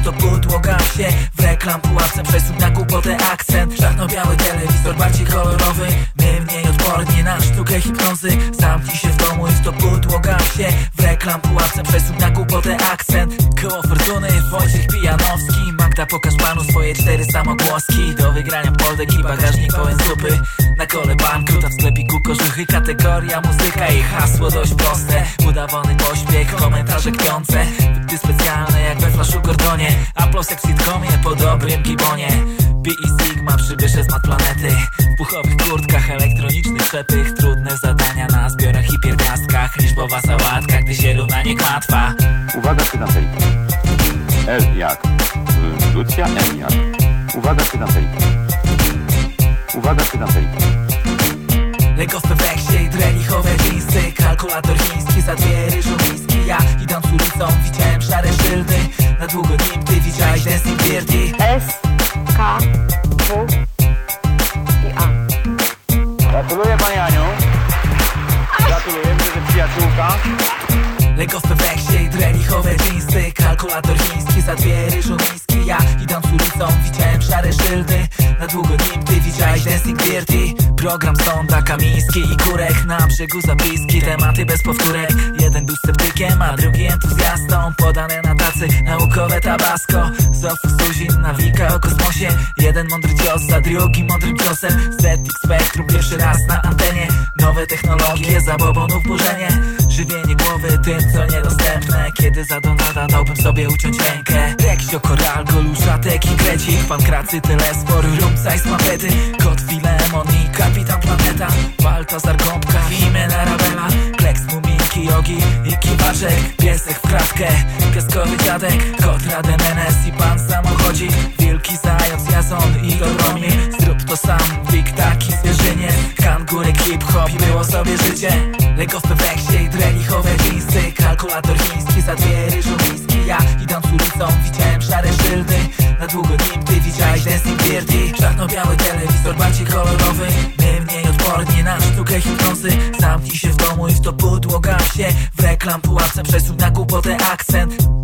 to podłoga się. W reklam pułapce przesuń na głupotę akcent. Czarno-biały telewizor bardziej kolorowy, my mniej odporni na sztukę hipnozy. Zamknij się w domu i w to podłoga się. W reklam pułapce przesuń na głupotę akcent. Koło fortuny Wojciech Pijanowski. Magda, pokaż panu swoje 4 samogłoski. Do wygrania poldek i bagażnik pełen zupy. Na kole bankrut, a w sklepiku kożuchy. Kategoria muzyka i hasło dość proste. Udawany pośpiech, komentarze kpiące. Dykty specjalne jak we Flashu Gordonie. Aplos jak w sitcomie po dobrym gibonie. Pi i Sigma przybierze z planety. W puchowych kurtkach, elektronicznych przepych. Trudne zadania na zbiorach i pierwiastkach. Liczbowa sałatka, gdy się runa nie kłatwa. Uwaga, pytancelika. L jak Lucja, M jak. Uwaga, pytancelika. Uwaga, pytancelika. Lego w peweksie i drelichowe dżinsy. Kalkulator chiński za 2 ryżu miski. Ja idąc ulicą widziałem szare szyldy. Na długo nim ty widziałeś Dancing Dirty. S, K, W i A. Gratuluję pani Aniu. Gratuluję, widzę, że przyjaciółka. Lego w peweksie i drelichowe dżinsy. Kalkulator chiński za 2 ryżu miski. Ja idąc ulicą widziałem szare szyldy. Na długo nim ty widziałeś Dancing Dirty. Program Sonda, Kamiński i Kurek. Na brzegu zapiski, tematy bez powtórek. Jeden był sceptykiem, a drugi entuzjastą. Podane na tacy, naukowe tabasco. Zofus Tuzin, nawika o kosmosie. Jeden mądry cios za drugim mądrym ciosem. ZX Spectrum, pierwszy raz na antenie. Nowe technologie, zabobonów burzenie. Żywienie głowy tym, co niedostępne. Kiedy za Donalda dałbym sobie uciąć rękę. Reksio, Koral, Goluszatek i Krecik. Pankracy, Telesfor, Rumca i Smapety. Kot Filemon i Kapitan Planeta. Baltazar Gąbka, Jimena Rabela. Kleks, Muminki, Jogi i Kiwaczek. Piesek w kratkę, piaskowy dziadek. Kot Rademenes i pan samochodzik. Wilki, zając, Jazon i Dobromir. Zrób to sam, Tik-taki, zwierzynie. Kangurek, hip-hop i było sobie życie. Lego w peweksie i drelichowe dżinsy. Kalkulator chiński za 2 ryżu miski. Ja idąc ulicą widziałem szare szyldy. Na długo nim ty widziałeś Dancing Dirty. Czarno-biały telewizor bardziej kolorowy, my mniej odporni na sztukę hipnozy. Zamknij się w domu i w to podłoga się. W reklam pułapce przesuń na głupotę akcent.